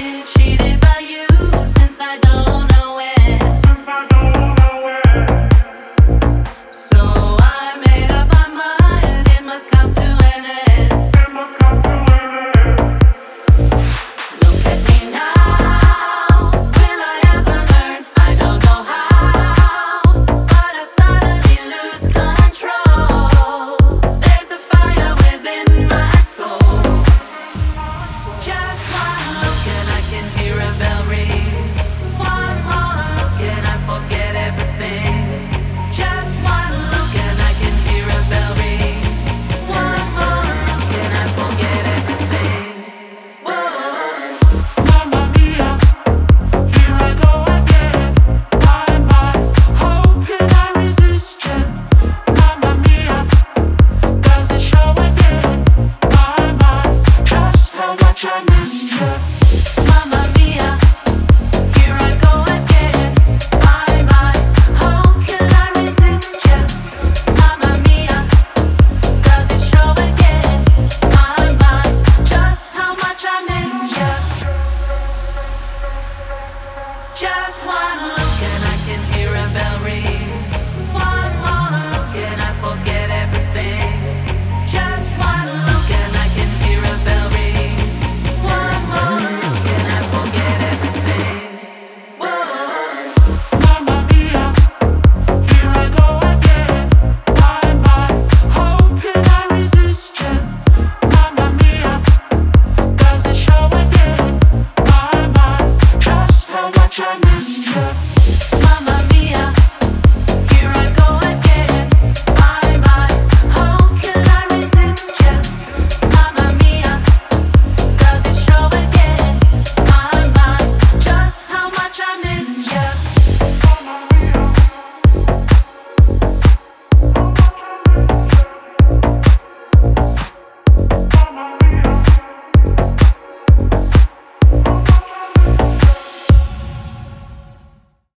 getting cheated by you since I don't know when. So I made up my mind, it must come to an end. Look at me now, will I ever learn? I don't know how, but I suddenly lose control. There's a fire within my soul. Just one look and I can hear a bell ring. One more look and I forget everything. Just one look and I can hear a bell ring. One more look and I forget everything. Whoa. Mamma mia, here I go again. My, how can I resist you? Mamma mia, does it show again? My, just how much I